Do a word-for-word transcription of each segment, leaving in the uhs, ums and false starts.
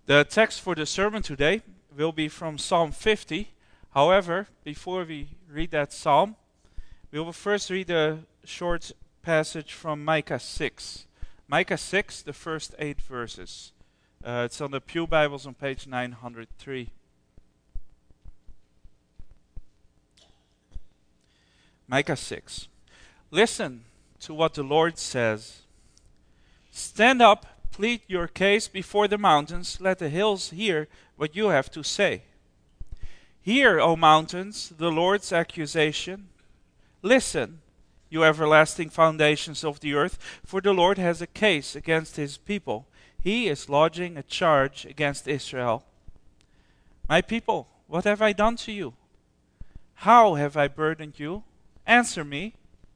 The text for the sermon today will be from Psalm fifty. However, before we read that psalm, we will first read a short passage from Micah six. Micah six, the first eight verses. Uh, it's on the Pew Bibles on page nine hundred three. Micah six. Listen to what the Lord says. Stand up, plead your case before the mountains. Let the hills hear what you have to say. Hear, O mountains, the Lord's accusation. Listen, you everlasting foundations of the earth, for the Lord has a case against his people. He is lodging a charge against Israel. My people, what have I done to you? How have I burdened you? Answer me.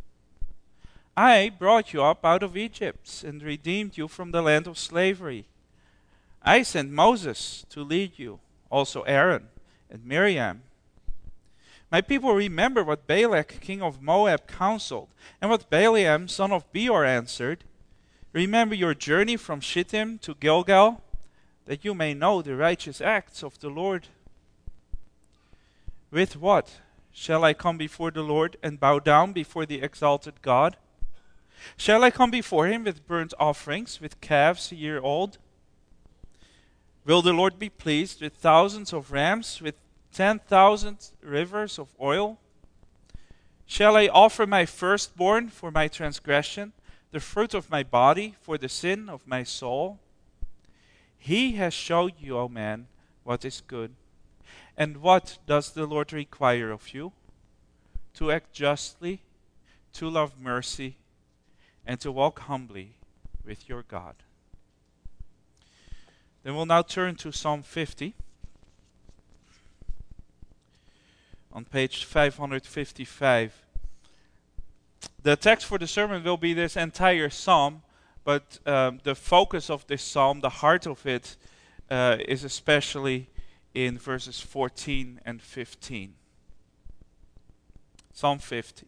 I brought you up out of Egypt and redeemed you from the land of slavery. I sent Moses to lead you, also Aaron and Miriam. My people, remember what Balak, king of Moab, counseled, and what Balaam, son of Beor, answered. Remember your journey from Shittim to Gilgal, that you may know the righteous acts of the Lord. With what shall I come before the Lord and bow down before the exalted God? Shall I come before him with burnt offerings, with calves a year old? Will the Lord be pleased with thousands of rams, with ten thousand rivers of oil? Shall I offer my firstborn for my transgression, the fruit of my body for the sin of my soul? He has showed you, O man, what is good. And what does the Lord require of you? To act justly, to love mercy, and to walk humbly with your God. Then we'll now turn to Psalm fifty. On page five hundred fifty-five. The text for the sermon will be this entire psalm, but um, the focus of this psalm, the heart of it, uh, is especially in verses fourteen and fifteen. Psalm fifty.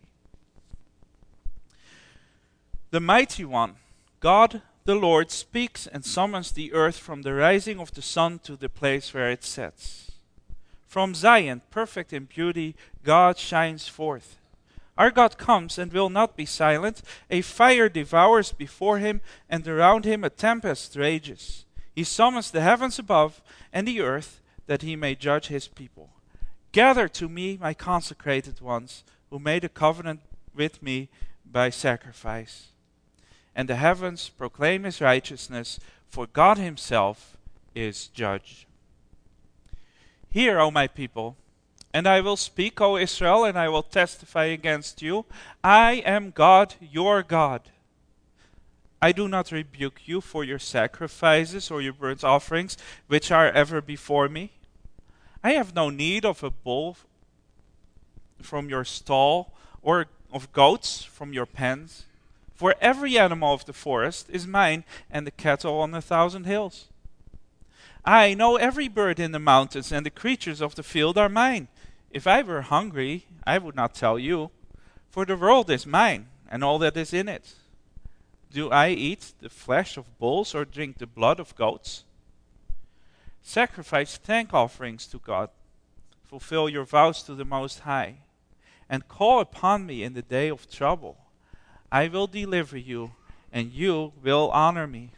The mighty one, God the Lord, speaks and summons the earth from the rising of the sun to the place where it sets. From Zion, perfect in beauty, God shines forth. Our God comes and will not be silent. A fire devours before him, and around him a tempest rages. He summons the heavens above and the earth, that he may judge his people. Gather to me, my consecrated ones, who made a covenant with me by sacrifice. And the heavens proclaim his righteousness, for God himself is judge. Hear, O my people, and I will speak, O Israel, and I will testify against you. I am God, your God. I do not rebuke you for your sacrifices or your burnt offerings, which are ever before me. I have no need of a bull from your stall, or of goats from your pens. For every animal of the forest is mine, and the cattle on a thousand hills. I know every bird in the mountains, and the creatures of the field are mine. If I were hungry, I would not tell you, for the world is mine, and all that is in it. Do I eat the flesh of bulls, or drink the blood of goats? Sacrifice thank offerings to God. Fulfill your vows to the Most High, and call upon me in the day of trouble. I will deliver you, and you will honor me.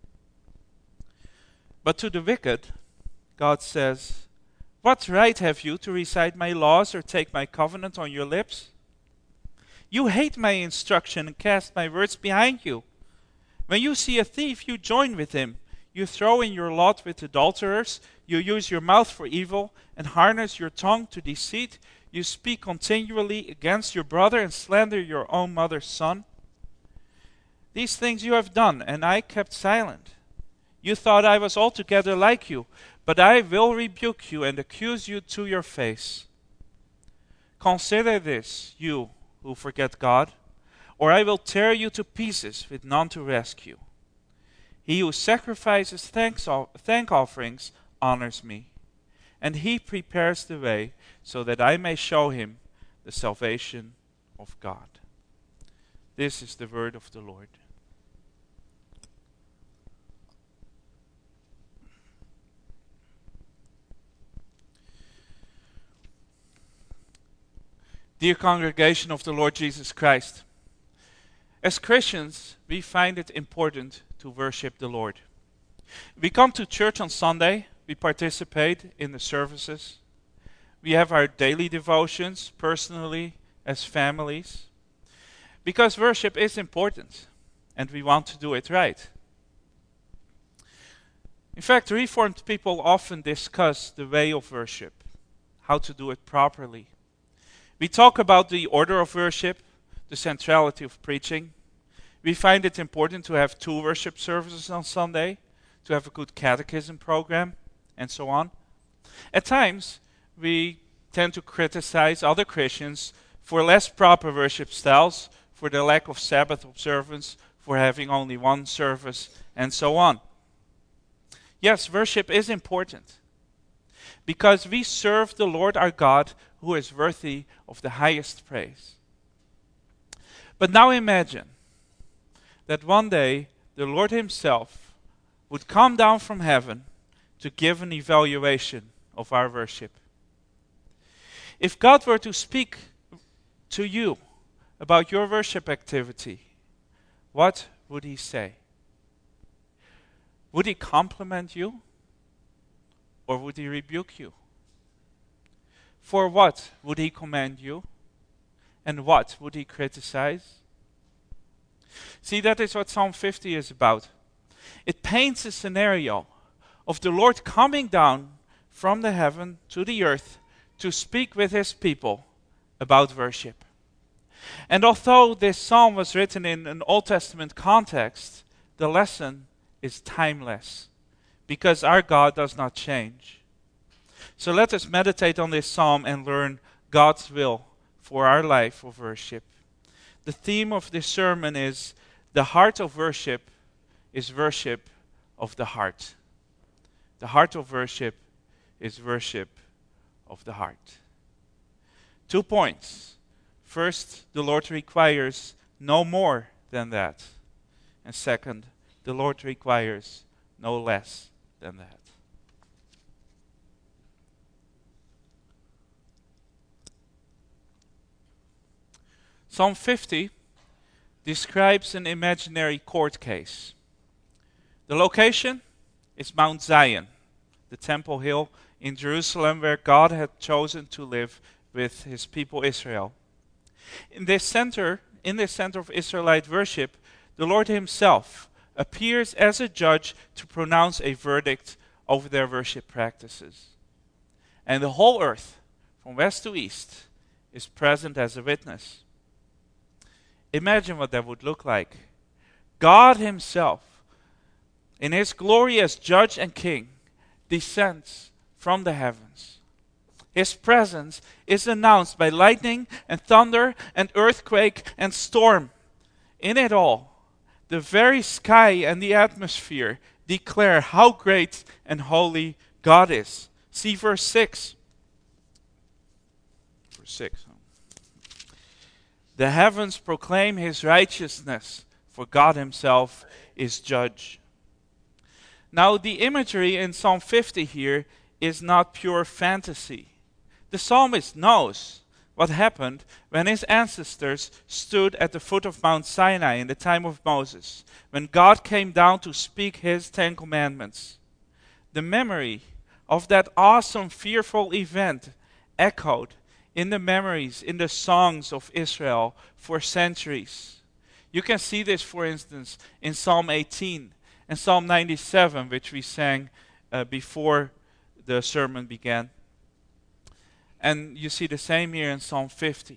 But to the wicked, God says, what right have you to recite my laws or take my covenant on your lips? You hate my instruction and cast my words behind you. When you see a thief, you join with him. You throw in your lot with adulterers. You use your mouth for evil and harness your tongue to deceit. You speak continually against your brother and slander your own mother's son. These things you have done, and I kept silent. You thought I was altogether like you, but I will rebuke you and accuse you to your face. Consider this, you who forget God, or I will tear you to pieces with none to rescue. He who sacrifices thanks, thank offerings honors me, and he prepares the way so that I may show him the salvation of God. This is the word of the Lord. Dear congregation of the Lord Jesus Christ, as Christians, we find it important to worship the Lord. We come to church on Sunday, we participate in the services, we have our daily devotions personally as families, because worship is important and we want to do it right. In fact, Reformed people often discuss the way of worship, how to do it properly. We talk about the order of worship, the centrality of preaching. We find it important to have two worship services on Sunday, to have a good catechism program, and so on. At times, we tend to criticize other Christians for less proper worship styles, for the lack of Sabbath observance, for having only one service, and so on. Yes, worship is important, because we serve the Lord our God, who is worthy of the highest praise. But now imagine that one day the Lord himself would come down from heaven to give an evaluation of our worship. If God were to speak to you about your worship activity, what would he say? Would he compliment you? Or would he rebuke you? For what would he commend you? And what would he criticize? See, that is what Psalm fifty is about. It paints a scenario of the Lord coming down from the heaven to the earth to speak with his people about worship. And although this psalm was written in an Old Testament context, the lesson is timeless, because our God does not change. So let us meditate on this psalm and learn God's will for our life of worship. The theme of this sermon is the heart of worship is worship of the heart. The heart of worship is worship of the heart. Two points. First, the Lord requires no more than that. And second, the Lord requires no less than that. Psalm fifty describes an imaginary court case. The location is Mount Zion, the Temple Hill in Jerusalem where God had chosen to live with his people Israel. In this center, in this center of Israelite worship, the Lord himself appears as a judge to pronounce a verdict over their worship practices. And the whole earth, from west to east, is present as a witness. Imagine what that would look like. God himself, in his glory as judge and king, descends from the heavens. His presence is announced by lightning and thunder and earthquake and storm. In it all, the very sky and the atmosphere declare how great and holy God is. See verse six. Verse six. The heavens proclaim his righteousness, for God himself is judge. Now, the imagery in Psalm fifty here is not pure fantasy. The psalmist knows what happened when his ancestors stood at the foot of Mount Sinai in the time of Moses, when God came down to speak his Ten Commandments. The memory of that awesome, fearful event echoed in the memories, in the songs of Israel for centuries. You can see this, for instance, in Psalm eighteen and Psalm ninety-seven, which we sang uh, before the sermon began. And you see the same here in Psalm fifty.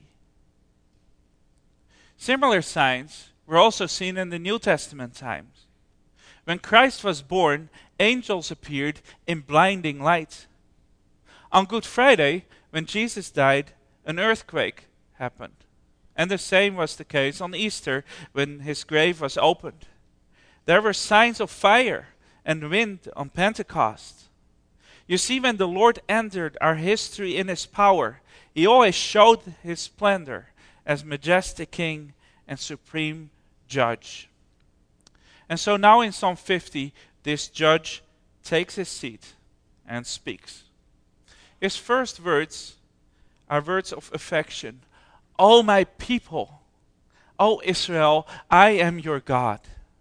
Similar signs were also seen in the New Testament times. When Christ was born, angels appeared in blinding light. On Good Friday, when Jesus died, an earthquake happened. And the same was the case on Easter, when his grave was opened. There were signs of fire and wind on Pentecost. You see, when the Lord entered our history in his power, he always showed his splendor as majestic king and supreme judge. And so now in Psalm fifty, this judge takes his seat and speaks. His first words are words of affection. O my people, O Israel, I am your God.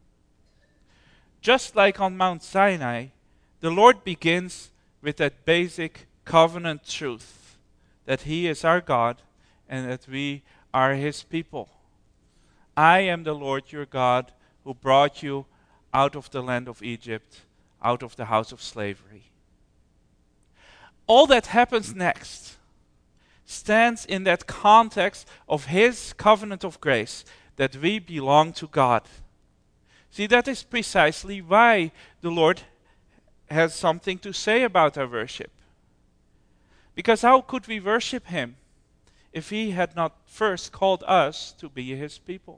Just like on Mount Sinai, the Lord begins with that basic covenant truth that He is our God and that we are His people. I am the Lord your God who brought you out of the land of Egypt, out of the house of slavery. All that happens next stands in that context of His covenant of grace, that we belong to God. See, that is precisely why the Lord has something to say about our worship. Because how could we worship Him if He had not first called us to be His people?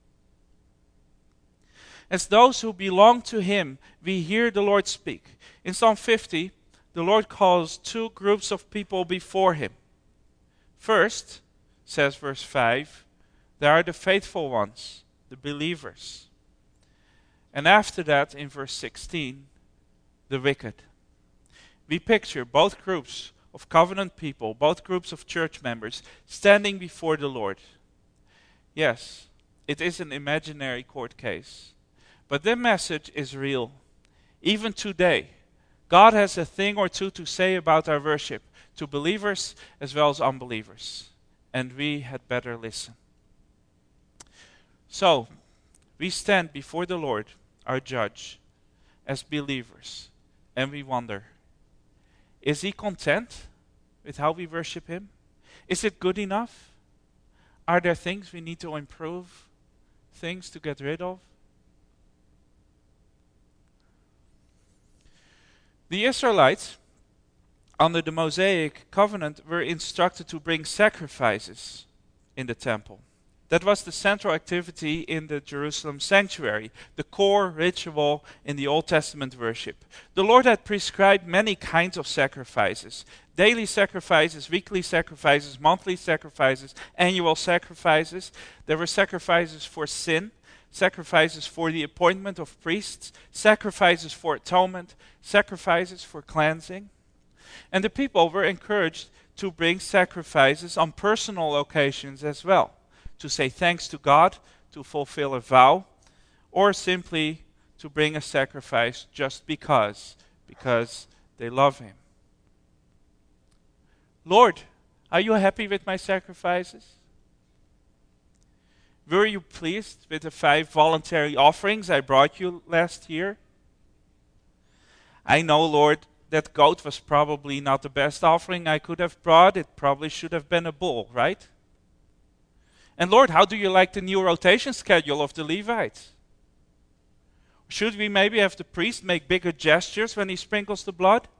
As those who belong to Him, we hear the Lord speak. In Psalm fifty, the Lord calls two groups of people before Him. First, says verse five, there are the faithful ones, the believers. And after that, in verse sixteen, the wicked. We picture both groups of covenant people, both groups of church members, standing before the Lord. Yes, it is an imaginary court case, but their message is real. Even today, God has a thing or two to say about our worship, to believers as well as unbelievers, and we had better listen. So, we stand before the Lord, our judge, as believers, and we wonder, is He content with how we worship Him? Is it good enough? Are there things we need to improve? Things to get rid of? The Israelites, under the Mosaic covenant, were instructed to bring sacrifices in the temple. That was the central activity in the Jerusalem sanctuary, the core ritual in the Old Testament worship. The Lord had prescribed many kinds of sacrifices: daily sacrifices, weekly sacrifices, monthly sacrifices, annual sacrifices. There were sacrifices for sin, sacrifices for the appointment of priests, sacrifices for atonement, sacrifices for cleansing. And the people were encouraged to bring sacrifices on personal occasions as well, to say thanks to God, to fulfill a vow, or simply to bring a sacrifice just because, because they love Him. Lord, are you happy with my sacrifices? Were you pleased with the five voluntary offerings I brought you last year? I know, Lord, that goat was probably not the best offering I could have brought. It probably should have been a bull, right? And Lord, how do you like the new rotation schedule of the Levites? Should we maybe have the priest make bigger gestures when he sprinkles the blood?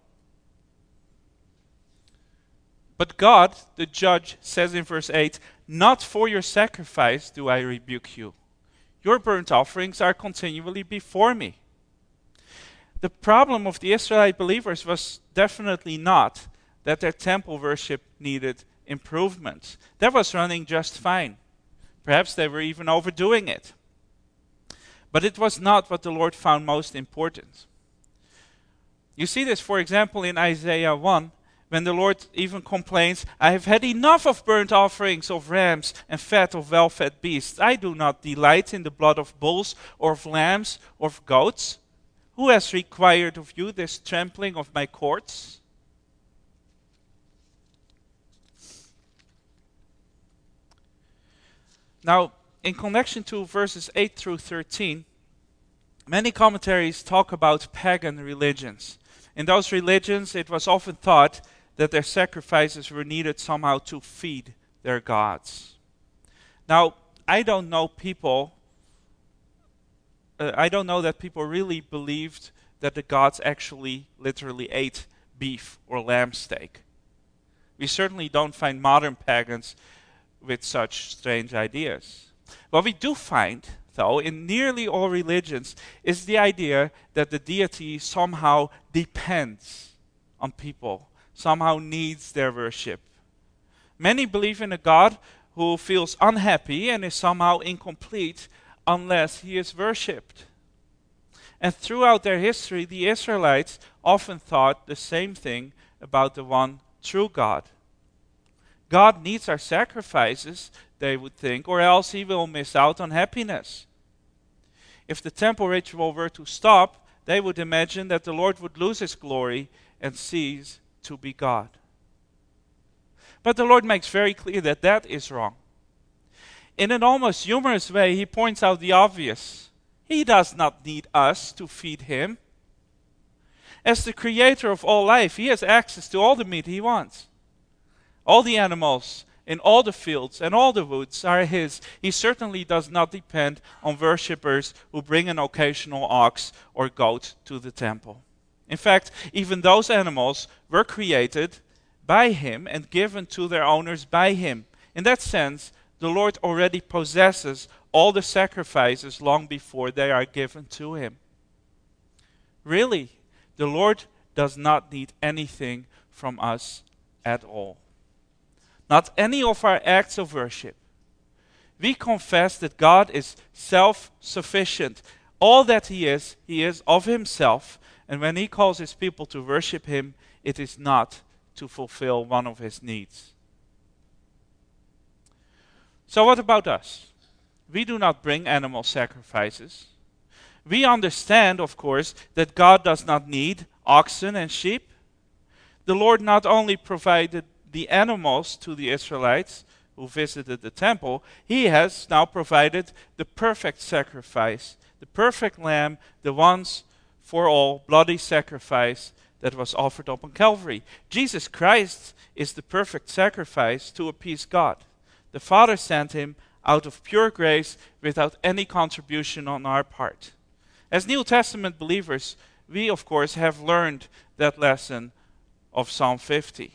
But God, the judge, says in verse eight, not for your sacrifice do I rebuke you. Your burnt offerings are continually before me. The problem of the Israelite believers was definitely not that their temple worship needed improvement. That was running just fine. Perhaps they were even overdoing it. But it was not what the Lord found most important. You see this, for example, in Isaiah one, when the Lord even complains, I have had enough of burnt offerings of rams and fat of well-fed beasts. I do not delight in the blood of bulls or of lambs or of goats. Who has required of you this trampling of my courts? Now, in connection to verses eight through thirteen, many commentaries talk about pagan religions. In those religions, it was often thought that their sacrifices were needed somehow to feed their gods. Now, I don't know people, uh, I don't know that people really believed that the gods actually literally ate beef or lamb steak. We certainly don't find modern pagans with such strange ideas. What we do find, though, in nearly all religions, is the idea that the deity somehow depends on people, somehow needs their worship. Many believe in a God who feels unhappy and is somehow incomplete unless he is worshipped. And throughout their history, the Israelites often thought the same thing about the one true God. God needs our sacrifices, they would think, or else he will miss out on happiness. If the temple ritual were to stop, they would imagine that the Lord would lose his glory and cease to be God. But the Lord makes very clear that that is wrong. In an almost humorous way, he points out the obvious. He does not need us to feed him. As the creator of all life, he has access to all the meat he wants. All the animals in all the fields and all the woods are his. He certainly does not depend on worshippers who bring an occasional ox or goat to the temple. In fact, even those animals were created by him and given to their owners by him. In that sense, the Lord already possesses all the sacrifices long before they are given to him. Really, the Lord does not need anything from us at all. Not any of our acts of worship. We confess that God is self-sufficient. All that he is, he is of himself. And when he calls his people to worship him, it is not to fulfill one of his needs. So what about us? We do not bring animal sacrifices. We understand, of course, that God does not need oxen and sheep. The Lord not only provided the animals to the Israelites who visited the temple, he has now provided the perfect sacrifice, the perfect lamb, the once for all bloody sacrifice that was offered up on Calvary. Jesus Christ is the perfect sacrifice to appease God. The Father sent him out of pure grace without any contribution on our part. As New Testament believers, we of course have learned that lesson of Psalm fifty.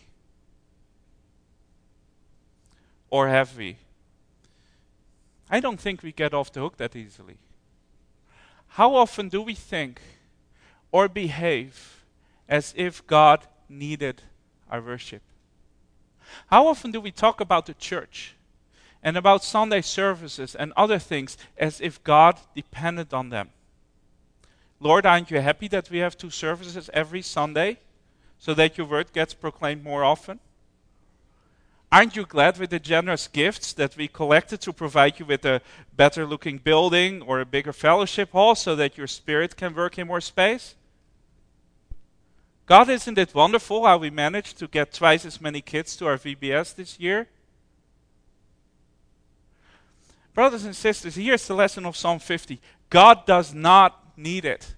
Or have we? I don't think we get off the hook that easily. How often do we think or behave as if God needed our worship? How often do we talk about the church and about Sunday services and other things as if God depended on them? Lord, aren't you happy that we have two services every Sunday so that your word gets proclaimed more often? Aren't you glad with the generous gifts that we collected to provide you with a better looking building or a bigger fellowship hall so that your spirit can work in more space? God, isn't it wonderful how we managed to get twice as many kids to our V B S this year? Brothers and sisters, here's the lesson of Psalm fifty. God does not need it.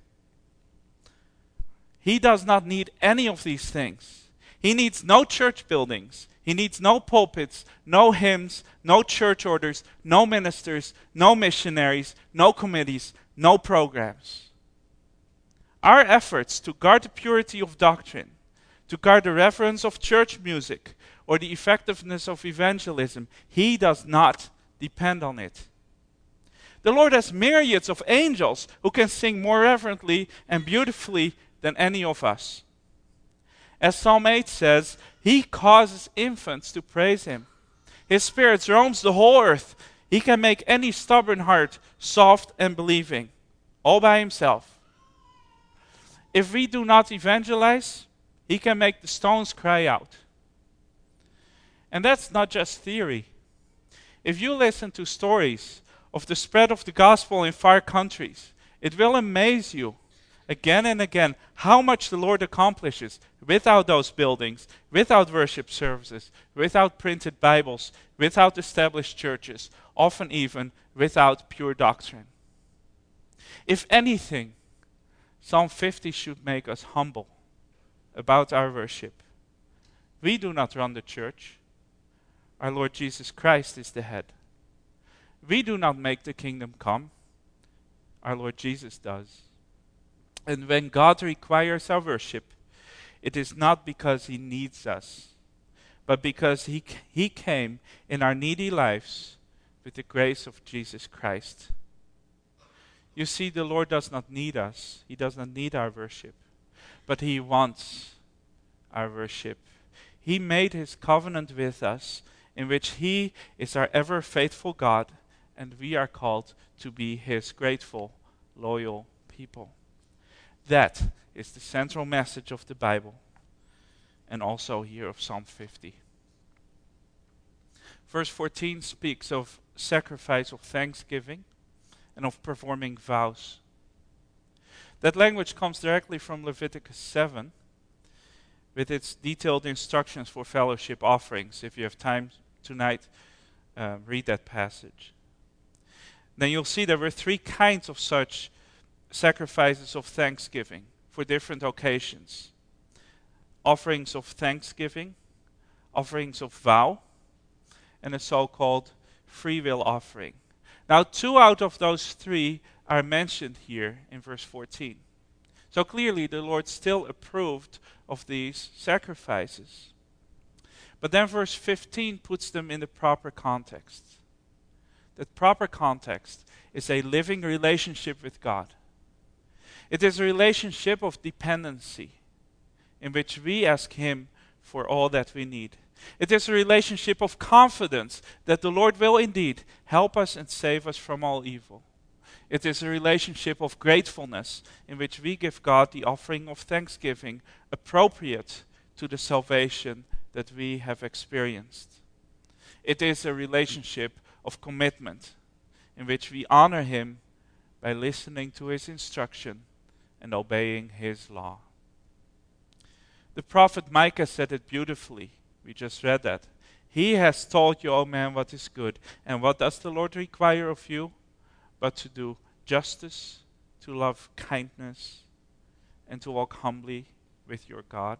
He does not need any of these things. He needs no church buildings. He needs no pulpits, no hymns, no church orders, no ministers, no missionaries, no committees, no programs. Our efforts to guard the purity of doctrine, to guard the reverence of church music, or the effectiveness of evangelism, he does not depend on it. The Lord has myriads of angels who can sing more reverently and beautifully than any of us. As Psalm eight says, he causes infants to praise him. His spirit roams the whole earth. He can make any stubborn heart soft and believing, all by himself. If we do not evangelize, he can make the stones cry out. And that's not just theory. If you listen to stories of the spread of the gospel in far countries, it will amaze you again and again how much the Lord accomplishes without those buildings, without worship services, without printed Bibles, without established churches, often even without pure doctrine. If anything, Psalm fifty should make us humble about our worship. We do not run the church. Our Lord Jesus Christ is the head. We do not make the kingdom come. Our Lord Jesus does. And when God requires our worship, it is not because he needs us, but because he, he came in our needy lives with the grace of Jesus Christ. You see, the Lord does not need us. He does not need our worship, but he wants our worship. He made his covenant with us, in which he is our ever faithful God, and we are called to be his grateful, loyal people. That is the central message of the Bible, and also here of Psalm fifty. Verse fourteen speaks of sacrifice of thanksgiving and of performing vows. That language comes directly from Leviticus seven, with its detailed instructions for fellowship offerings. If you have time tonight, uh, read that passage. Then you'll see there were three kinds of such sacrifices of thanksgiving for different occasions. Offerings of thanksgiving, offerings of vow, and a so-called free will offering. Now, two out of those three are mentioned here in verse fourteen. So clearly the Lord still approved of these sacrifices. But then verse fifteen puts them in the proper context. That proper context is a living relationship with God. It is a relationship of dependency in which we ask Him for all that we need. It is a relationship of confidence that the Lord will indeed help us and save us from all evil. It is a relationship of gratefulness in which we give God the offering of thanksgiving appropriate to the salvation that we have experienced. It is a relationship of commitment in which we honor Him by listening to His instruction and obeying His law. The prophet Micah said it beautifully. We just read that. He has taught you, O man, what is good. And what does the Lord require of you? But to do justice, to love kindness, and to walk humbly with your God.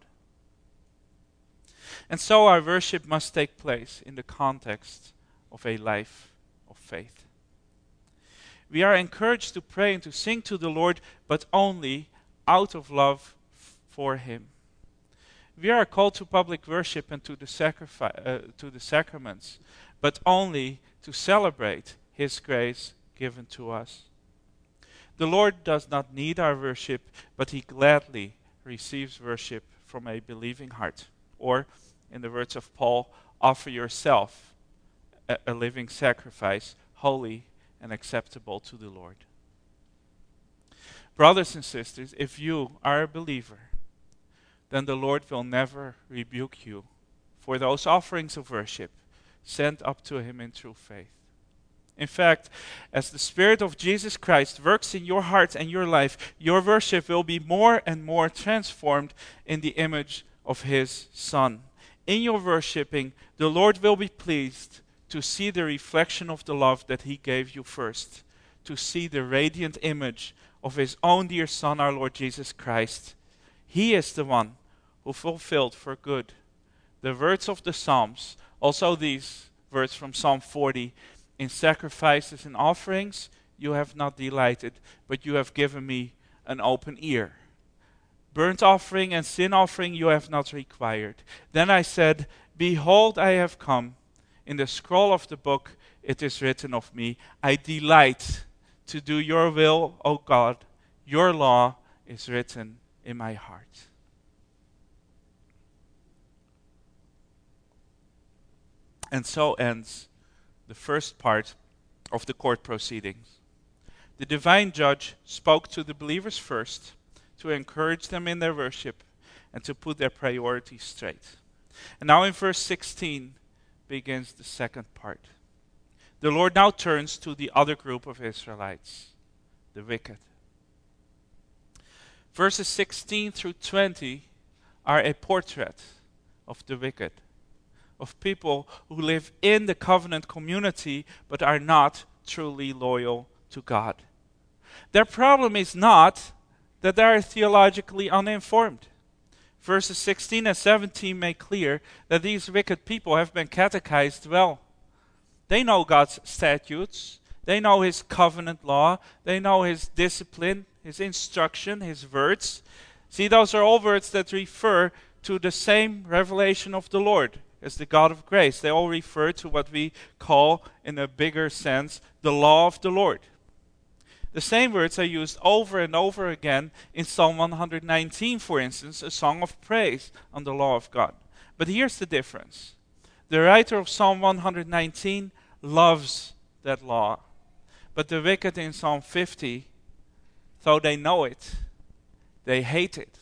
And so our worship must take place in the context of a life of faith. We are encouraged to pray and to sing to the Lord, but only out of love for Him. We are called to public worship and to the sacrifice, uh, to the sacraments, but only to celebrate His grace given to us. The Lord does not need our worship, but He gladly receives worship from a believing heart. Or, in the words of Paul, offer yourself a, a living sacrifice, holy and acceptable to the Lord. Brothers and sisters, if you are a believer, then the Lord will never rebuke you for those offerings of worship sent up to Him in true faith. In fact, as the Spirit of Jesus Christ works in your heart and your life, your worship will be more and more transformed in the image of His Son. In your worshiping, the Lord will be pleased to see the reflection of the love that He gave you first, to see the radiant image of His own dear Son, our Lord Jesus Christ. He is the one who fulfilled for good the words of the Psalms, also these words from Psalm forty, in sacrifices and offerings you have not delighted, but you have given me an open ear. Burnt offering and sin offering you have not required. Then I said, behold, I have come. In the scroll of the book it is written of me, I delight to do your will, O God. Your law is written in my heart. And so ends the first part of the court proceedings. The divine judge spoke to the believers first to encourage them in their worship and to put their priorities straight. And now in verse sixteen begins the second part. The Lord now turns to the other group of Israelites, the wicked. Verses sixteen through twenty are a portrait of the wicked, of people who live in the covenant community but are not truly loyal to God. Their problem is not that they are theologically uninformed. Verses sixteen and seventeen make clear that these wicked people have been catechized well. They know God's statutes, they know His covenant law, they know His discipline, His instruction, His words. See, those are all words that refer to the same revelation of the Lord as the God of grace. They all refer to what we call, in a bigger sense, the law of the Lord. The same words are used over and over again in Psalm one hundred nineteen, for instance, a song of praise on the law of God. But here's the difference. The writer of Psalm one hundred nineteen loves that law. But the wicked in Psalm fifty, though they know it, they hate it.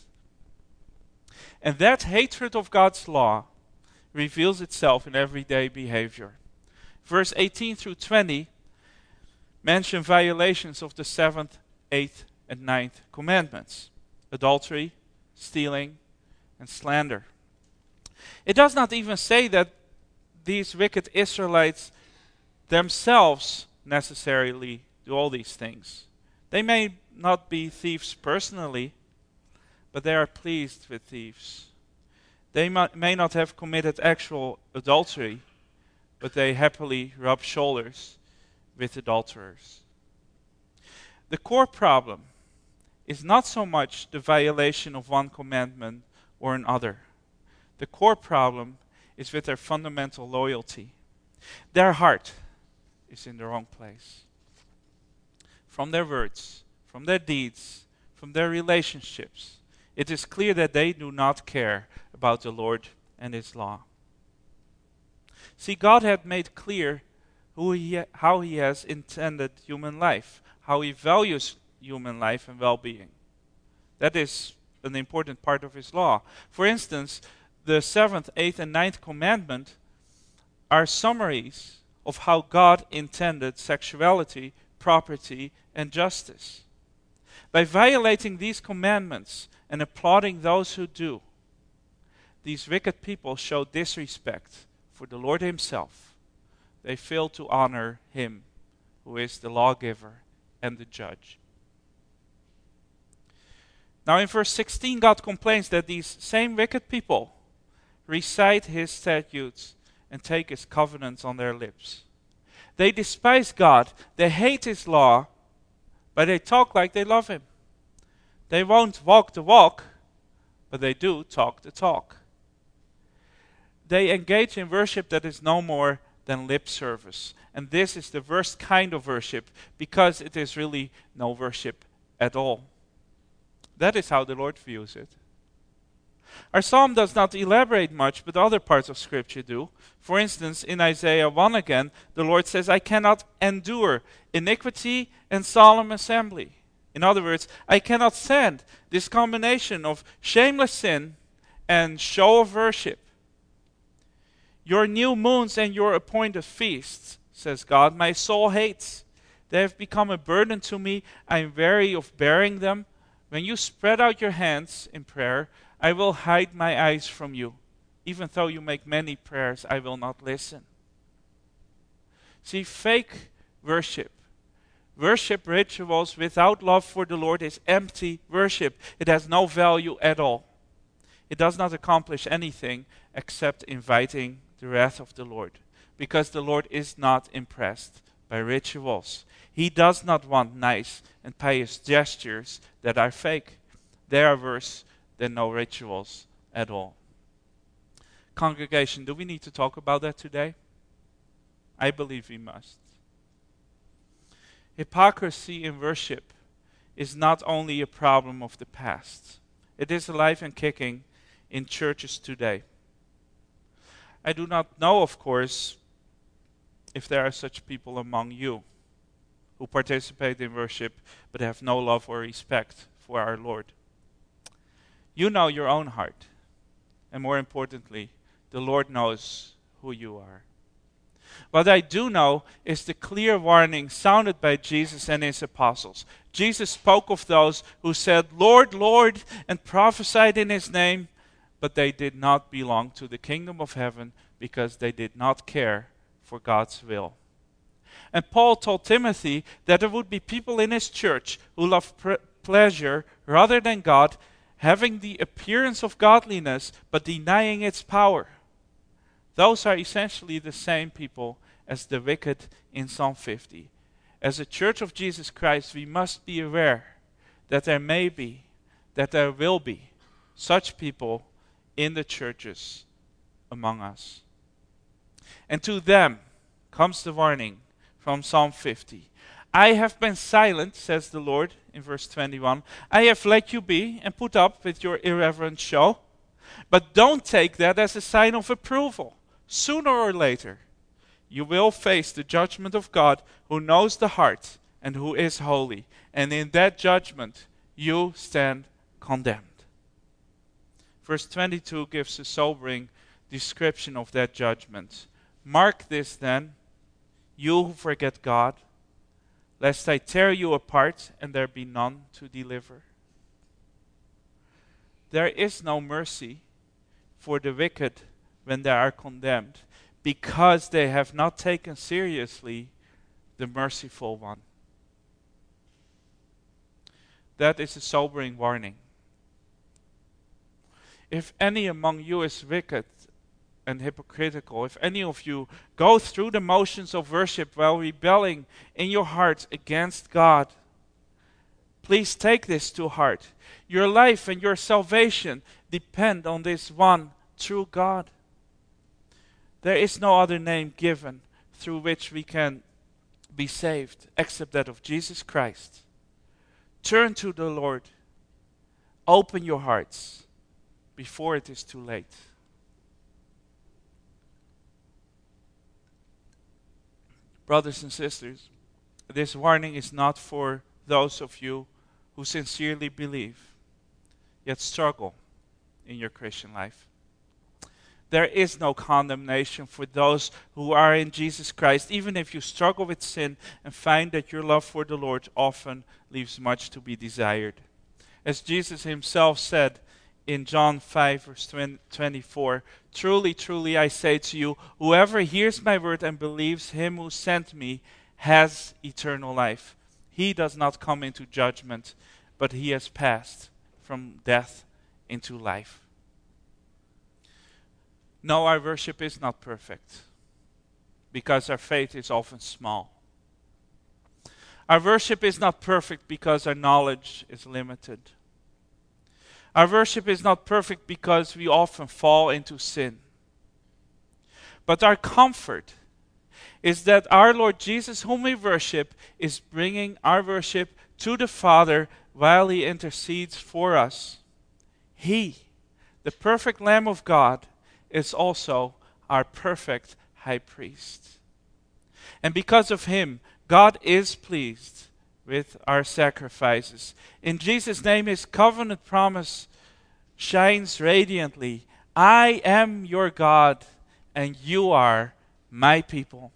And that hatred of God's law reveals itself in everyday behavior. Verse eighteen through twenty mention violations of the seventh, eighth, and ninth commandments: adultery, stealing, and slander. It does not even say that these wicked Israelites themselves necessarily do all these things. They may not be thieves personally, but they are pleased with thieves. They may not have committed actual adultery, but they happily rub shoulders with adulterers. The core problem is not so much the violation of one commandment or another. The core problem is with their fundamental loyalty. Their heart is in the wrong place. From their words, from their deeds, from their relationships, it is clear that they do not care about the Lord and His law. See, God had made clear who he, how He has intended human life, how He values human life and well-being. That is an important part of His law. For instance, the seventh, eighth, and ninth commandment are summaries of how God intended sexuality, property, and justice. By violating these commandments and applauding those who do, these wicked people show disrespect for the Lord Himself. They fail to honor Him, who is the lawgiver and the judge. Now in verse sixteen, God complains that these same wicked people recite His statutes and take His covenants on their lips. They despise God, they hate His law, but they talk like they love Him. They won't walk the walk, but they do talk the talk. They engage in worship that is no more than lip service. And this is the worst kind of worship, because it is really no worship at all. That is how the Lord views it. Our psalm does not elaborate much, but other parts of Scripture do. For instance, in Isaiah one again, the Lord says, I cannot endure iniquity and solemn assembly. In other words, I cannot stand this combination of shameless sin and show of worship. Your new moons and your appointed feasts, says God, my soul hates. They have become a burden to me. I am weary of bearing them. When you spread out your hands in prayer, I will hide my eyes from you. Even though you make many prayers, I will not listen. See, fake worship, worship rituals without love for the Lord is empty worship. It has no value at all. It does not accomplish anything except inviting the wrath of the Lord, because the Lord is not impressed by rituals. He does not want nice and pious gestures that are fake. They are worse than no rituals at all. Congregation, do we need to talk about that today? I believe we must. Hypocrisy in worship is not only a problem of the past. It is alive and kicking in churches today. I do not know, of course, if there are such people among you who participate in worship but have no love or respect for our Lord. You know your own heart, and more importantly, the Lord knows who you are. What I do know is the clear warning sounded by Jesus and His apostles. Jesus spoke of those who said, Lord, Lord, and prophesied in His name, but they did not belong to the kingdom of heaven because they did not care for God's will. And Paul told Timothy that there would be people in his church who love pre- pleasure rather than God, having the appearance of godliness but denying its power. Those are essentially the same people as the wicked in Psalm fifty. As a church of Jesus Christ, we must be aware that there may be, that there will be, such people in the churches among us. And to them comes the warning from Psalm fifty. I have been silent, says the Lord in verse twenty-one. I have let you be and put up with your irreverent show. But don't take that as a sign of approval. Sooner or later, you will face the judgment of God, who knows the heart and who is holy. And in that judgment, you stand condemned. Verse twenty-two gives a sobering description of that judgment. Mark this then, You who forget God, lest I tear you apart and there be none to deliver. There is no mercy for the wicked when they are condemned, because they have not taken seriously the merciful one. That is a sobering warning. If any among you is wicked and hypocritical, if any of you go through the motions of worship while rebelling in your heart against God, please take this to heart. Your life and your salvation depend on this one true God. There is no other name given through which we can be saved except that of Jesus Christ. Turn to the Lord. Open your hearts before it is too late. Brothers and sisters, this warning is not for those of you who sincerely believe, yet struggle in your Christian life. There is no condemnation for those who are in Jesus Christ, even if you struggle with sin and find that your love for the Lord often leaves much to be desired. As Jesus himself said in John five, verse twenty-four, "Truly, truly, I say to you, whoever hears my word and believes him who sent me has eternal life. He does not come into judgment, but he has passed from death into life." No, our worship is not perfect, because our faith is often small. Our worship is not perfect because our knowledge is limited. Our worship is not perfect because we often fall into sin. But our comfort is that our Lord Jesus, whom we worship, is bringing our worship to the Father while he intercedes for us. He, the perfect Lamb of God, is also our perfect high priest. And because of him, God is pleased with our sacrifices. In Jesus' name, his covenant promise shines radiantly. I am your God, and you are my people.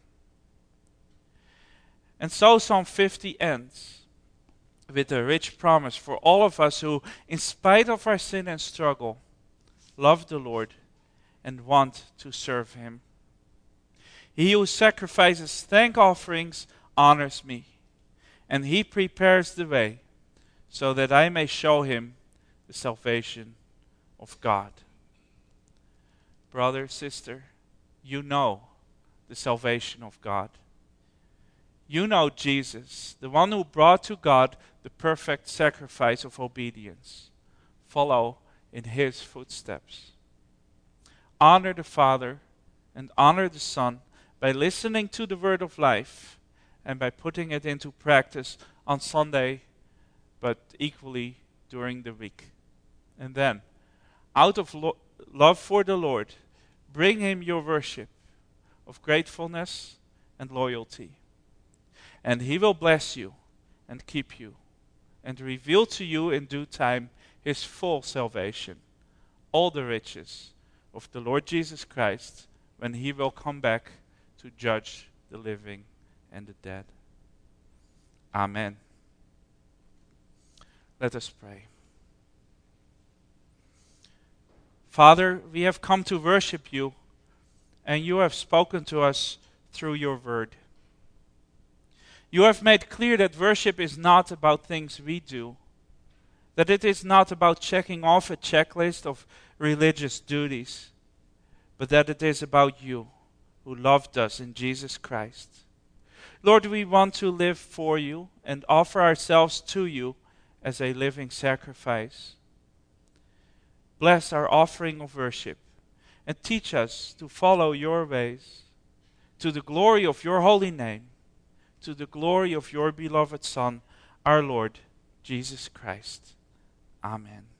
And so Psalm fifty ends with a rich promise for all of us who, in spite of our sin and struggle, love the Lord and want to serve him. He who sacrifices thank offerings honors me, and he prepares the way so that I may show him the salvation of God. Brother, sister, you know the salvation of God. You know Jesus, the one who brought to God the perfect sacrifice of obedience. Follow in his footsteps. Honor the Father and honor the Son by listening to the word of life and by putting it into practice on Sunday, but equally during the week. And then, out of lo- love for the Lord, bring him your worship of gratefulness and loyalty. And he will bless you and keep you and reveal to you in due time his full salvation, all the riches of the Lord Jesus Christ, when he will come back to judge the living and the dead. Amen. Let us pray. Father, we have come to worship you, and you have spoken to us through your word. You have made clear that worship is not about things we do, that it is not about checking off a checklist of religious duties, but that it is about you who loved us in Jesus Christ. Lord, we want to live for you and offer ourselves to you as a living sacrifice. Bless our offering of worship and teach us to follow your ways to the glory of your holy name, to the glory of your beloved Son, our Lord Jesus Christ. Amen.